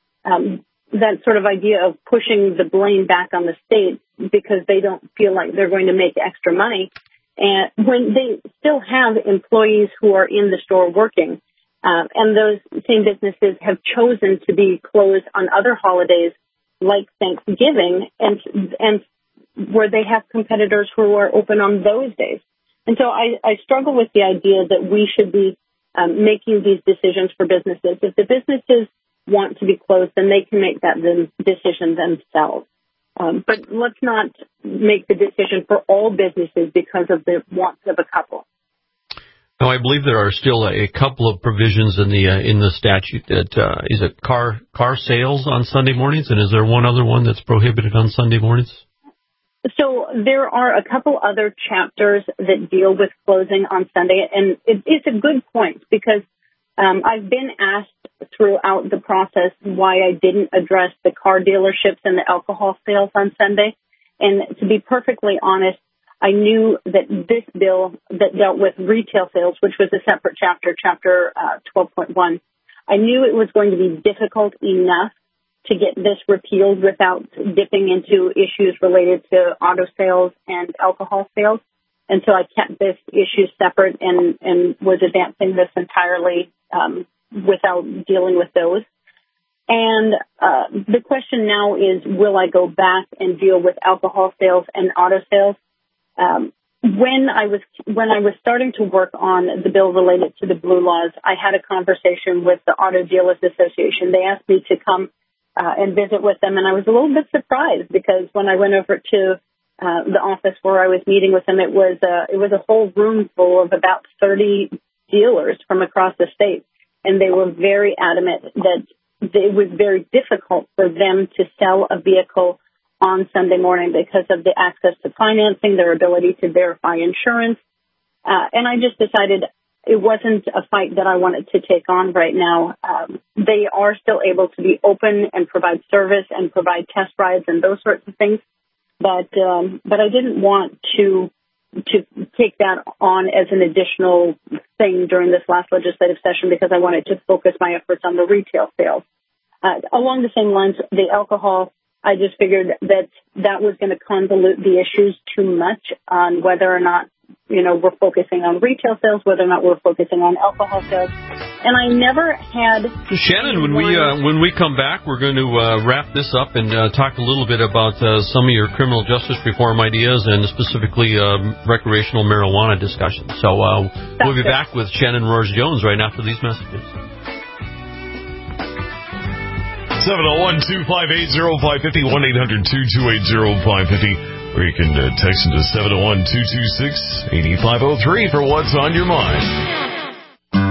Speaker 20: of idea of pushing the blame back on the state because they don't feel like they're going to make extra money. And when they still have employees who are in the store working, and those same businesses have chosen to be closed on other holidays like Thanksgiving and where they have competitors who are open on those days. And so I struggle with the idea that we should be making these decisions for businesses. If the businesses want to be closed, then they can make that decision themselves. But let's not make the decision for all businesses because of the wants of a couple.
Speaker 4: Now, I believe there are still a couple of provisions in the statute that is it car sales on Sunday mornings, and is there one other one that's prohibited on Sunday mornings?
Speaker 20: So there are a couple other chapters that deal with closing on Sunday, and it's a good point because I've been asked throughout the process why I didn't address the car dealerships and the alcohol sales on Sunday. And to be perfectly honest, I knew that this bill that dealt with retail sales, which was a separate chapter 12.1, I knew it was going to be difficult enough to get this repealed without dipping into issues related to auto sales and alcohol sales. And so I kept this issue separate and was advancing this entirely without dealing with those. And the question now is, will I go back and deal with alcohol sales and auto sales? When I was starting to work on the bill related to the blue laws, I had a conversation with the Auto Dealers Association. They asked me to come and visit with them, and I was a little bit surprised because when I went over to the office where I was meeting with them, it was a whole room full of about 30 dealers from across the state, and they were very adamant that it was very difficult for them to sell a vehicle on Sunday morning because of the access to financing, their ability to verify insurance, and I just decided it wasn't a fight that I wanted to take on right now. They are still able to be open and provide service and provide test rides and those sorts of things. But I didn't want to take that on as an additional thing during this last legislative session because I wanted to focus my efforts on the retail sales. Along the same lines, the alcohol, I just figured that was going to convolute the issues too much on whether or not we're focusing on retail sales, whether or not we're focusing on alcohol sales. And I never had...
Speaker 4: Shannon, when we come back, we're going to wrap this up and talk a little bit about some of your criminal justice reform ideas and specifically recreational marijuana discussion. So we'll be back with Shannon Roars-Jones right after these messages.
Speaker 2: 701-258-0550, 1-800-228-0550. Or you can text into 701-226-8503 for what's on your mind.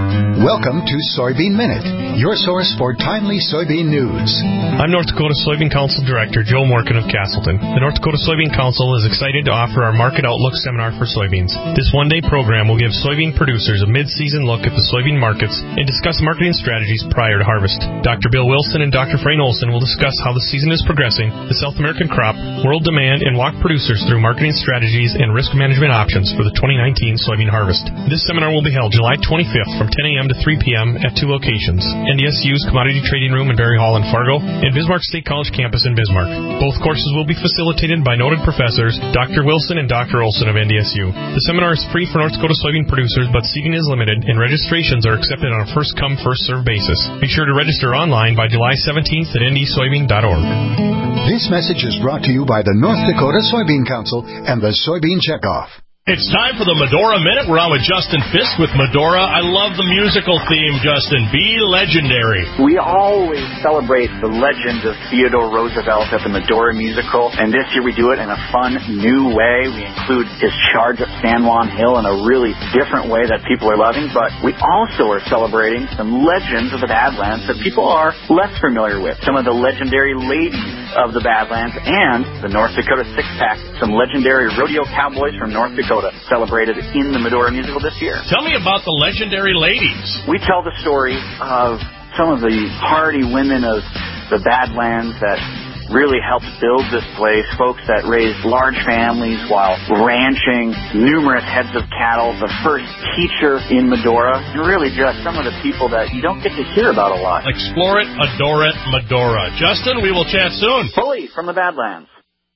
Speaker 21: Welcome to Soybean Minute, your source for timely soybean news.
Speaker 22: I'm North Dakota Soybean Council Director Joe Morkin of Castleton. The North Dakota Soybean Council is excited to offer our Market Outlook Seminar for soybeans. This one-day program will give soybean producers a mid-season look at the soybean markets and discuss marketing strategies prior to harvest. Dr. Bill Wilson and Dr. Frayne Olson will discuss how the season is progressing, the South American crop, world demand, and walk producers through marketing strategies and risk management options for the 2019 soybean harvest. This seminar will be held July 25th from 10 a.m. to 3 p.m. at 2 locations, NDSU's Commodity Trading Room in Berry Hall in Fargo and Bismarck State College campus in Bismarck. Both courses will be facilitated by noted professors Dr. Wilson and Dr. Olson of NDSU. The seminar is free for North Dakota soybean producers, but seating is limited and registrations are accepted on a first-come, first-served basis. Be sure to register online by July 17th at ndsoybean.org.
Speaker 21: This message is brought to you by the North Dakota Soybean Council and the Soybean Checkoff.
Speaker 3: It's time for the Medora Minute. We're on with Justin Fisk with Medora. I love the musical theme, Justin. Be legendary.
Speaker 23: We always celebrate the legend of Theodore Roosevelt at the Medora musical, and this year we do it in a fun, new way. We include his charge at San Juan Hill in a really different way that people are loving, but we also are celebrating some legends of the Badlands that people are less familiar with. Some of the legendary ladies of the Badlands and the North Dakota Six-Pack, some legendary rodeo cowboys from North Dakota celebrated in the Medora musical this year.
Speaker 3: Tell me about the legendary ladies.
Speaker 23: We tell the story of some of the hardy women of the Badlands that really helped build this place, folks that raised large families while ranching numerous heads of cattle, the first teacher in Medora, and really just some of the people that you don't get to hear about a lot.
Speaker 3: Explore it, adore it, Medora. Justin, we will chat soon.
Speaker 23: Fully from the Badlands.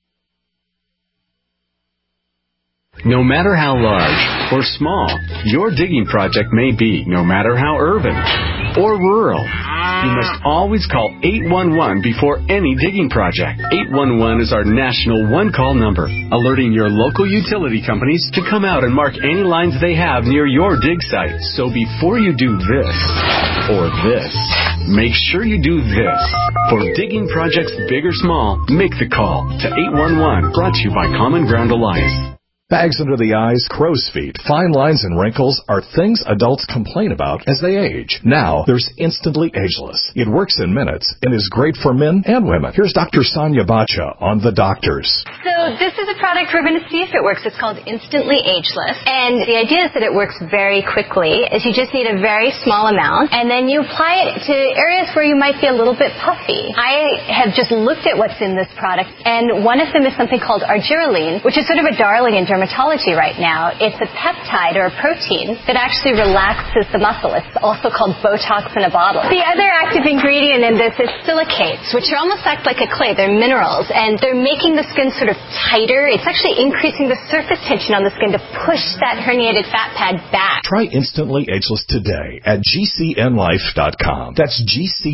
Speaker 24: No matter how large or small your digging project may be, no matter how urban or rural, you must always call 811 before any digging project. 811 is our national one-call number, alerting your local utility companies to come out and mark any lines they have near your dig site. So before you do this or this, make sure you do this. For digging projects big or small, make the call to 811, brought to you by Common Ground Alliance.
Speaker 1: Bags under the eyes, crow's feet, fine lines, and wrinkles are things adults complain about as they age. Now, there's Instantly Ageless. It works in minutes and is great for men and women. Here's Dr. Sonia Bacha on The Doctors.
Speaker 25: So this is a product we're going to see if it works. It's called Instantly Ageless. And the idea is that it works very quickly, is you just need a very small amount, and then you apply it to areas where you might be a little bit puffy. I have just looked at what's in this product, and one of them is something called argireline, which is sort of a darling in dermatology right now. It's a peptide or a protein that actually relaxes the muscle. It's also called Botox in a bottle. The other active ingredient in this is silicates, which are almost act like a clay. They're minerals, and they're making the skin sort of tighter. It's actually increasing the surface tension on the skin to push that herniated fat pad back.
Speaker 1: Try Instantly Ageless today at GCNlife.com. That's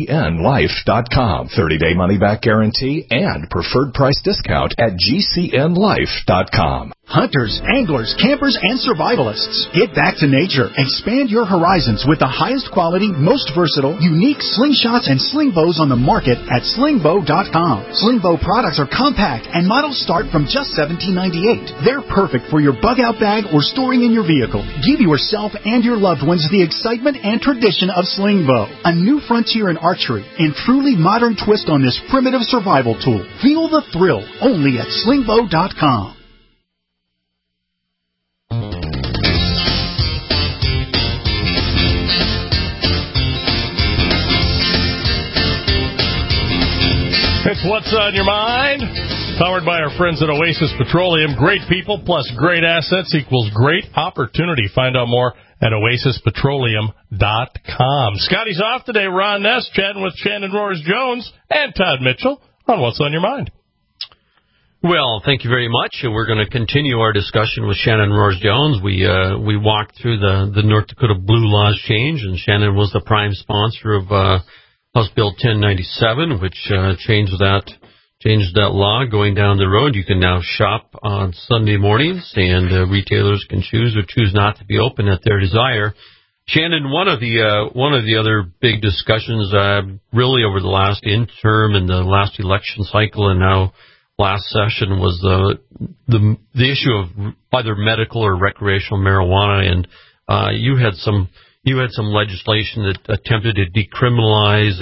Speaker 1: GCNlife.com. 30-day money-back guarantee and preferred price discount at GCNlife.com.
Speaker 26: Hunters, anglers, campers, and survivalists. Get back to nature. Expand your horizons with the highest quality, most versatile, unique slingshots and sling bows on the market at slingbow.com. Slingbow products are compact and models start from just $17.98. They're perfect for your bug-out bag or storing in your vehicle. Give yourself and your loved ones the excitement and tradition of Slingbow, a new frontier in archery and truly modern twist on this primitive survival tool. Feel the thrill only at slingbow.com.
Speaker 3: It's What's on Your Mind, powered by our friends at Oasis Petroleum. Great people plus great assets equals great opportunity. Find out more at oasispetroleum.com. Scotty's off today. Ron Ness chatting with Shannon Roars-Jones and Todd Mitchell on What's on Your Mind.
Speaker 4: Well, thank you very much. We're going to continue our discussion with Shannon Roars-Jones. We walked through the North Dakota Blue Laws change, and Shannon was the prime sponsor of House Bill 1097, which changed that law going down the road. You can now shop on Sunday mornings, and retailers can choose or choose not to be open at their desire. Shannon, one of the other big discussions really over the last interim and the last election cycle and now last session was the issue of either medical or recreational marijuana. And you had some legislation that attempted to decriminalize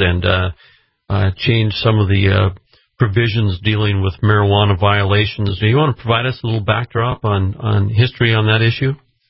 Speaker 4: and change some of the provisions dealing with marijuana violations. Do you want to provide us a little backdrop on history on that issue?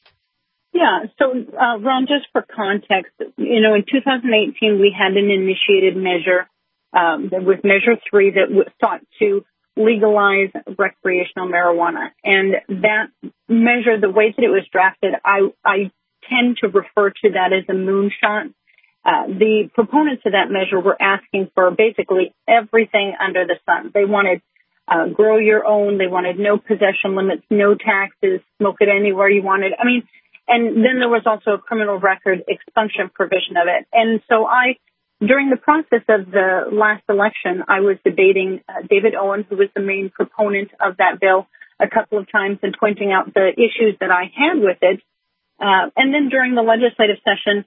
Speaker 20: Yeah. So, Ron, just for context, in 2018 we had an initiated measure that was Measure 3 that sought to legalize recreational marijuana. And that measure, the way that it was drafted, I tend to refer to that as a moonshot. The proponents of that measure were asking for basically everything under the sun. They wanted grow your own. They wanted no possession limits, no taxes, smoke it anywhere you wanted. And then there was also a criminal record expunction provision of it. And so during the process of the last election, I was debating David Owen, who was the main proponent of that bill, a couple of times and pointing out the issues that I had with it. And then during the legislative session,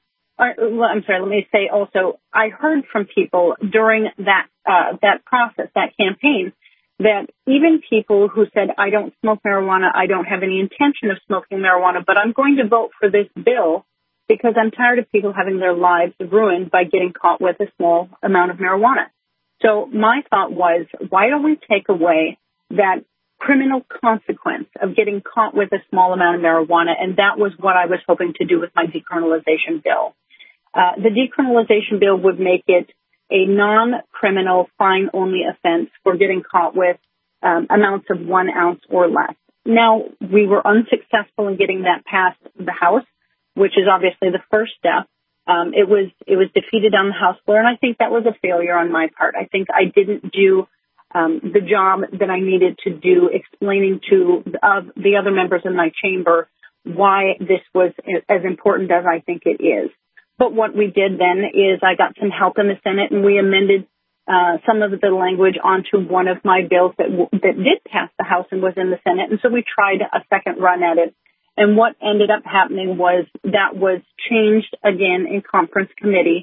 Speaker 20: let me say also, I heard from people during that process, that campaign, that even people who said, I don't smoke marijuana, I don't have any intention of smoking marijuana, but I'm going to vote for this bill because I'm tired of people having their lives ruined by getting caught with a small amount of marijuana. So my thought was, why don't we take away that criminal consequence of getting caught with a small amount of marijuana? And that was what I was hoping to do with my decriminalization bill. The decriminalization bill would make it a non-criminal fine-only offense for getting caught with amounts of 1 ounce or less. Now, we were unsuccessful in getting that passed the House, which is obviously the first step. It was defeated on the House floor, and I think that was a failure on my part. I think I didn't do the job that I needed to do explaining to the other members in my chamber why this was as important as I think it is. But what we did then is I got some help in the Senate, and we amended some of the language onto one of my bills that did pass the House and was in the Senate. And so we tried a second run at it. And what ended up happening was that was changed again in conference committee,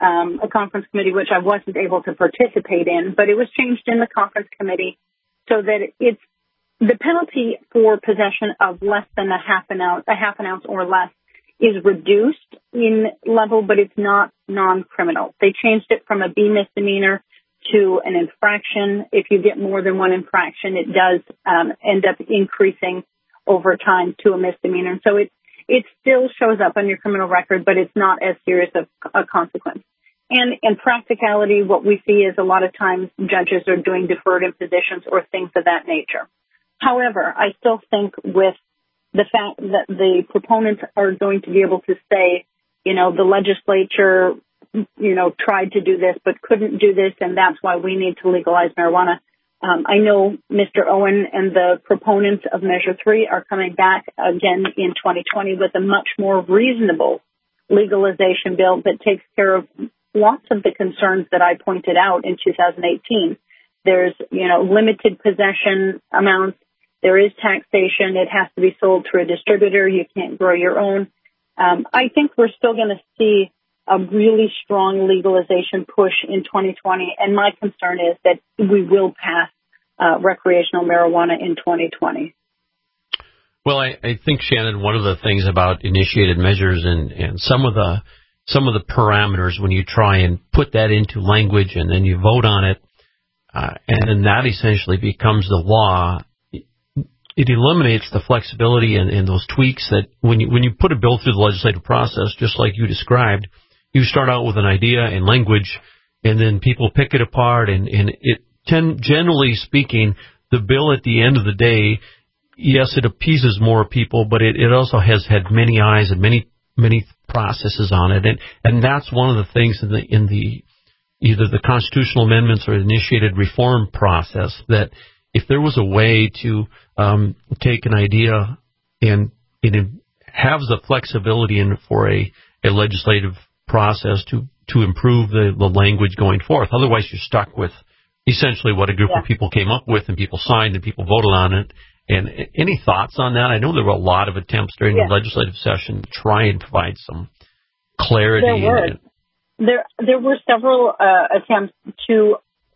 Speaker 20: a conference committee which I wasn't able to participate in, but it was changed in the conference committee so that it's the penalty for possession of less than a half an ounce or less is reduced in level, but it's not non-criminal. They changed it from a B misdemeanor to an infraction. If you get more than one infraction, it does end up increasing over time to a misdemeanor. So it still shows up on your criminal record, but it's not as serious of a consequence. And in practicality, what we see is a lot of times judges are doing deferred impositions or things of that nature. However, I still think with the fact that the proponents are going to be able to say, the legislature, tried to do this but couldn't do this, and that's why we need to legalize marijuana. I know Mr. Owen and the proponents of Measure 3 are coming back again in 2020 with a much more reasonable legalization bill that takes care of lots of the concerns that I pointed out in 2018. There's, limited possession amounts. There is taxation. It has to be sold through a distributor. You can't grow your own. I think we're still going to see a really strong legalization push in 2020, and my concern is that we will pass recreational marijuana in 2020.
Speaker 4: Well, I think, Shannon, one of the things about initiated measures and some of the parameters when you try and put that into language and then you vote on it, and then that essentially becomes the law. It eliminates the flexibility and those tweaks that when you put a bill through the legislative process, just like you described, you start out with an idea and language, and then people pick it apart, and it generally speaking, the bill at the end of the day, yes, it appeases more people, but it also has had many eyes and many processes on it, and that's one of the things in the either the constitutional amendments or initiated reform process, that if there was a way to take an idea and it has the flexibility for a legislative process to improve the language going forth. Otherwise, you're stuck with essentially what a group of people came up with, and people signed and people voted on it. And any thoughts on that? I know there were a lot of attempts during the legislative session to try and provide some clarity.
Speaker 20: There were several attempts to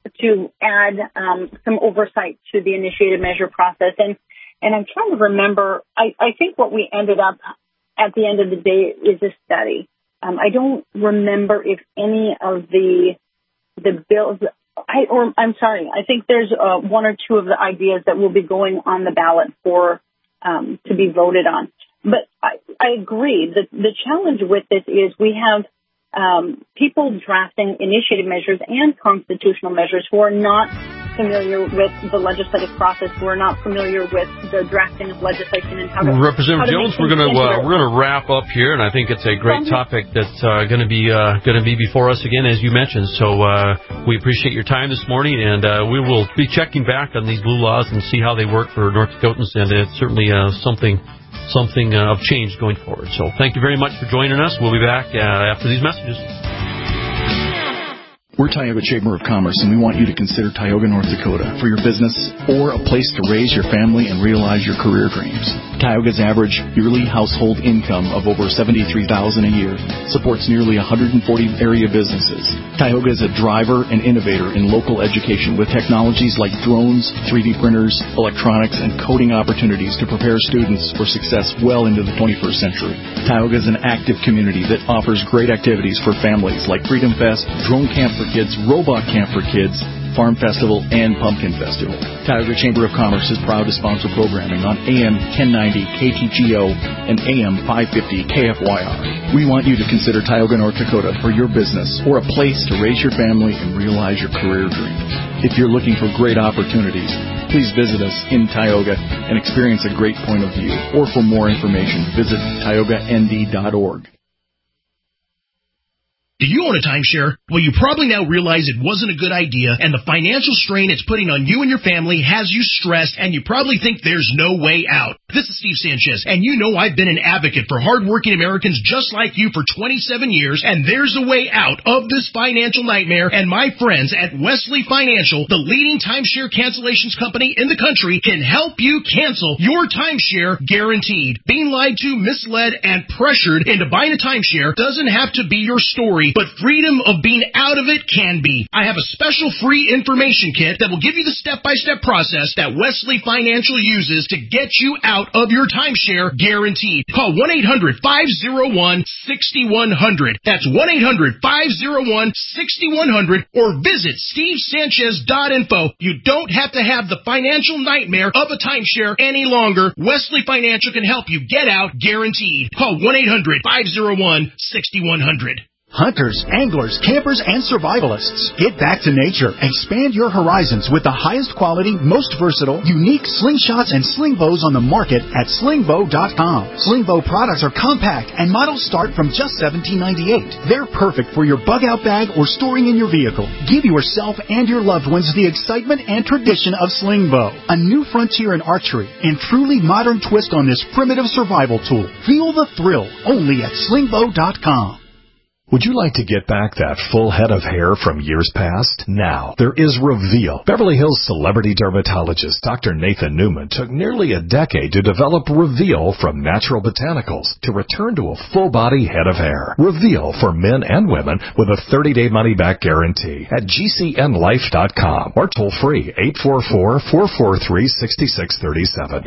Speaker 20: add some oversight to the initiated measure process. And I'm trying to remember, I think what we ended up at the end of the day, is a study. I don't remember if any of the bills. I think there's one or two of the ideas that will be going on the ballot for to be voted on. But I agree that the challenge with this is we have people drafting initiative measures and constitutional measures who are not familiar with the legislative process, who are not familiar with the drafting of legislation and how to.
Speaker 5: Representative Jones, we're gonna wrap up here, and I think it's a great topic that's going to be before us again, as you mentioned. So we appreciate your time this morning, and we will be checking back on these blue laws and see how they work for North Dakotans, and it's certainly something of change going forward. So thank you very much for joining us. We'll be back after these messages.
Speaker 6: We're Tioga Chamber of Commerce, and we want you to consider Tioga, North Dakota for your business or a place to raise your family and realize your career dreams. Tioga's average yearly household income of over $73,000 a year supports nearly 140 area businesses. Tioga is a driver and innovator in local education with technologies like drones, 3D printers, electronics, and coding opportunities to prepare students for success well into the 21st century. Tioga is an active community that offers great activities for families like Freedom Fest, Drone Camp for Kids, Robot Camp for Kids, Farm Festival, and Pumpkin Festival. Tioga Chamber of Commerce is proud to sponsor programming on AM 1090 KTGO and AM 550 KFYR. We want you to consider Tioga, North Dakota for your business or a place to raise your family and realize your career dreams. If you're looking for great opportunities, please visit us in Tioga and experience a great point of view. Or for more information, visit tiogand.org.
Speaker 7: Do you own a timeshare? Well, you probably now realize it wasn't a good idea, and the financial strain it's putting on you and your family has you stressed, and you probably think there's no way out. This is Steve Sanchez, and you know I've been an advocate for hardworking Americans just like you for 27 years, and there's a way out of this financial nightmare, and my friends at Wesley Financial, the leading timeshare cancellations company in the country, can help you cancel your timeshare guaranteed. Being lied to, misled, and pressured into buying a timeshare doesn't have to be your story, but freedom of being out of it can be. I have a special free information kit that will give you the step-by-step process that Wesley Financial uses to get you out of your timeshare guaranteed. Call 1-800-501-6100. That's 1-800-501-6100 or visit stevesanchez.info. You don't have to have the financial nightmare of a timeshare any longer. Wesley Financial can help you get out guaranteed. Call 1-800-501-6100.
Speaker 26: Hunters, anglers, campers, and survivalists. Get back to nature. Expand your horizons with the highest quality, most versatile, unique slingshots and sling bows on the market at slingbow.com. Sling bow products are compact and models start from just $17.98. They're perfect for your bug-out bag or storing in your vehicle. Give yourself and your loved ones the excitement and tradition of sling bow. A new frontier in archery and truly modern twist on this primitive survival tool. Feel the thrill only at slingbow.com.
Speaker 1: Would you like to get back that full head of hair from years past? Now, there is Reveal. Beverly Hills celebrity dermatologist Dr. Nathan Newman took nearly a decade to develop Reveal from natural botanicals to return to a full-body head of hair. Reveal for men and women with a 30-day money-back guarantee at GCNlife.com or toll-free 844-443-6637.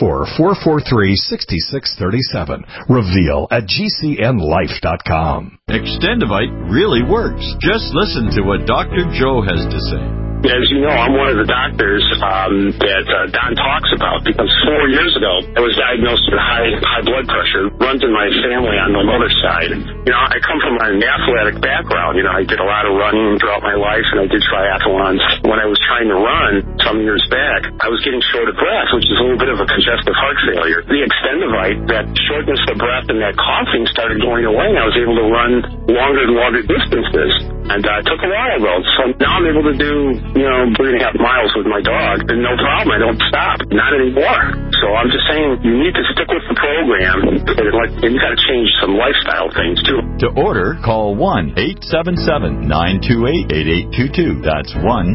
Speaker 1: 844-443-6637. Reveal at GCNlife.com.
Speaker 8: Extendivite really works. Just listen to what Dr. Joe has to say.
Speaker 9: As you know, I'm one of the doctors that Don talks about because 4 years ago, I was diagnosed with high blood pressure. Runs in my family on the mother's side. You know, I come from an athletic background. You know, I did a lot of running throughout my life, and I did triathlons. When I was trying to run some years back, I was getting short of breath, which is a little bit of a congestive heart failure. The Extendivite, that shortness of breath and that coughing started going away, and I was able to run longer and longer distances. And it took a while, though. So now I'm able to do, 3.5 miles with my dog. And no problem. I don't stop. Not anymore. So I'm just saying you need to stick with the program. And you got to change some lifestyle things, too.
Speaker 8: To order, call 1-877-928-8822. That's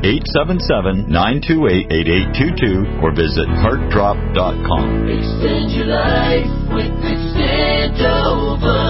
Speaker 8: 1-877-928-8822. Or visit heartdrop.com.
Speaker 10: Extend your life with Extendovite.